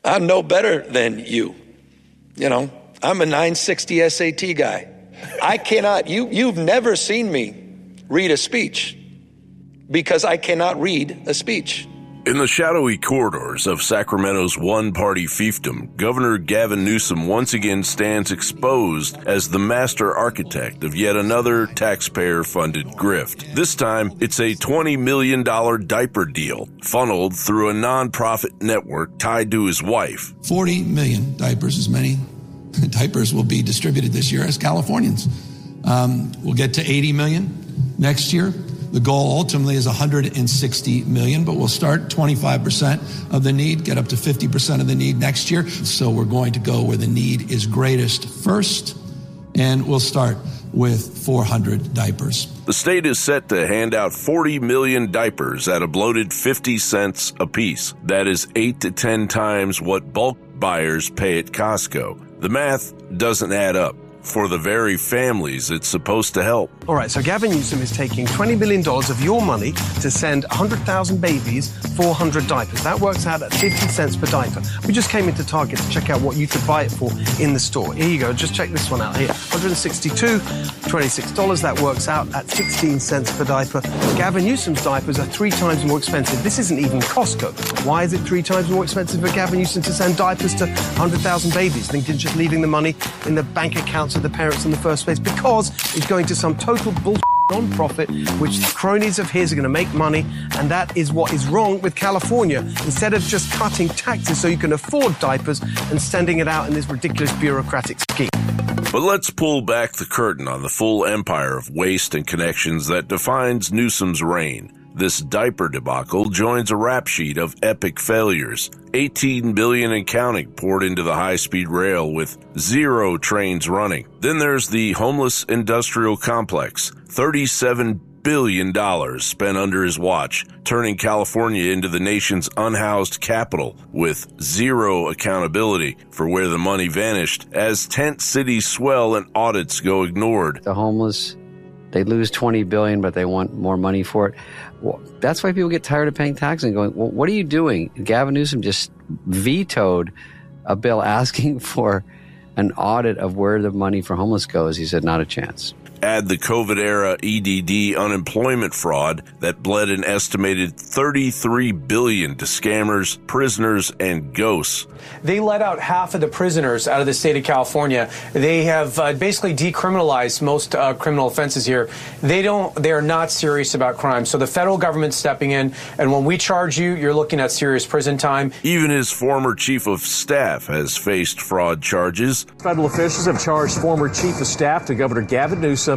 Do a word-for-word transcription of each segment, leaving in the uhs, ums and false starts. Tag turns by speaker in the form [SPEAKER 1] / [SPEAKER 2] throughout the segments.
[SPEAKER 1] I'm no better than you. You know, I'm a nine sixty S A T guy. I cannot, you, you've never seen me read a speech because I cannot read a speech.
[SPEAKER 2] In the shadowy corridors of Sacramento's one-party fiefdom, Governor Gavin Newsom once again stands exposed as the master architect of yet another taxpayer-funded grift. This time, it's a twenty million dollars diaper deal funneled through a nonprofit network tied to his wife.
[SPEAKER 3] forty million diapers, as many diapers will be distributed this year as Californians. Um, we'll get to eighty million next year. The goal ultimately is one hundred sixty million, but we'll start twenty-five percent of the need, get up to fifty percent of the need next year. So we're going to go where the need is greatest first, and we'll start with four hundred diapers.
[SPEAKER 2] The state is set to hand out forty million diapers at a bloated fifty cents apiece. That is eight to ten times what bulk buyers pay at Costco. The math doesn't add up for the very families it's supposed to help.
[SPEAKER 4] All right, so Gavin Newsom is taking twenty million dollars of your money to send one hundred thousand babies four hundred diapers. That works out at fifty cents per diaper. We just came into Target to check out what you could buy it for in the store. Here you go, just check this one out here. one hundred sixty-two dollars, twenty-six dollars. That works out at sixteen cents per diaper. Gavin Newsom's diapers are three times more expensive. This isn't even Costco. Why is it three times more expensive for Gavin Newsom to send diapers to one hundred thousand babies than just leaving the money in the bank accounts of the parents in the first place? Because it's going to some total bullshit non-profit, which cronies of his are going to make money, and that is what is wrong with California. Instead of just cutting taxes so you can afford diapers and sending it out in this ridiculous bureaucratic scheme.
[SPEAKER 2] But let's pull back the curtain on the full empire of waste and connections that defines Newsom's reign. This diaper debacle joins a rap sheet of epic failures. eighteen billion dollars and counting poured into the high-speed rail with zero trains running. Then there's the homeless industrial complex. thirty-seven billion dollars spent under his watch, turning California into the nation's unhoused capital with zero accountability for where the money vanished as tent cities swell and audits go ignored.
[SPEAKER 5] The homeless, they lose twenty billion dollars, but they want more money for it. Well, that's why people get tired of paying taxes and going, well, what are you doing? Gavin Newsom just vetoed a bill asking for an audit of where the money for homeless goes. He said, not a chance.
[SPEAKER 2] Add the COVID-era E D D unemployment fraud that bled an estimated thirty-three billion dollars to scammers, prisoners, and ghosts.
[SPEAKER 6] They let out half of the prisoners out of the state of California. They have uh, basically decriminalized most uh, criminal offenses here. They don't. They are not serious about crime. So the federal government's stepping in, and when we charge you, you're looking at serious prison time.
[SPEAKER 2] Even his former chief of staff has faced fraud charges.
[SPEAKER 7] Federal officials have charged former chief of staff to Governor Gavin Newsom,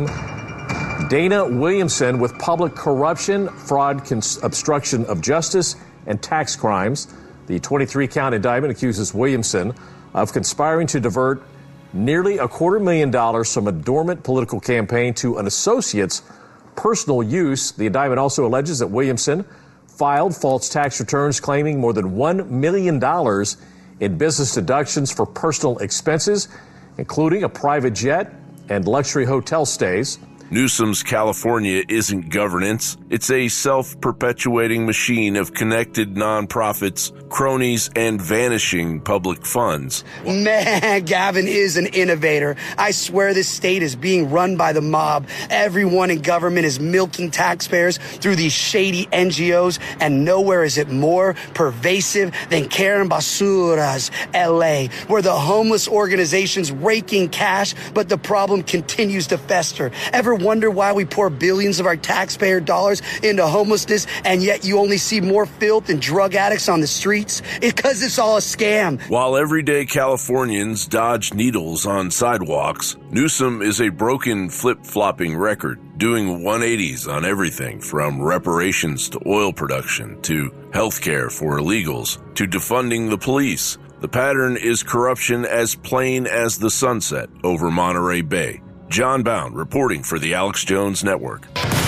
[SPEAKER 7] Dana Williamson, with public corruption, fraud, cons- obstruction of justice, and tax crimes. The twenty-three count indictment accuses Williamson of conspiring to divert nearly a quarter million dollars from a dormant political campaign to an associate's personal use. The indictment also alleges that Williamson filed false tax returns claiming more than one million dollars in business deductions for personal expenses, including a private jet and luxury hotel stays.
[SPEAKER 2] Newsom's California isn't governance. It's a self-perpetuating machine of connected nonprofits, cronies, and vanishing public funds.
[SPEAKER 8] Man, Gavin is an innovator. I swear this state is being run by the mob. Everyone in government is milking taxpayers through these shady N G Os, and nowhere is it more pervasive than Karen Basura's L A, where the homeless organization's raking cash, but the problem continues to fester. Ever wonder why we pour billions of our taxpayer dollars into homelessness, and yet you only see more filth and drug addicts on the streets? It's because it's all a scam.
[SPEAKER 2] While everyday Californians dodge needles on sidewalks, Newsom is a broken flip-flopping record, doing one eighties on everything from reparations to oil production to healthcare for illegals to defunding the police. The pattern is corruption as plain as the sunset over Monterey Bay. John Bound reporting for the Alex Jones Network.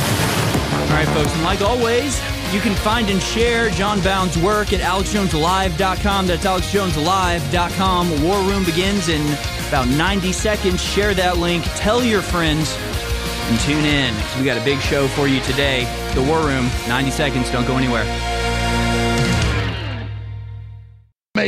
[SPEAKER 9] All right, folks, and like always, you can find and share John Bound's work at alex jones live dot com. That's alex jones live dot com. War Room begins in about ninety seconds. Share that link. Tell your friends and tune in. We got a big show for you today. The War Room, ninety seconds. Don't go anywhere.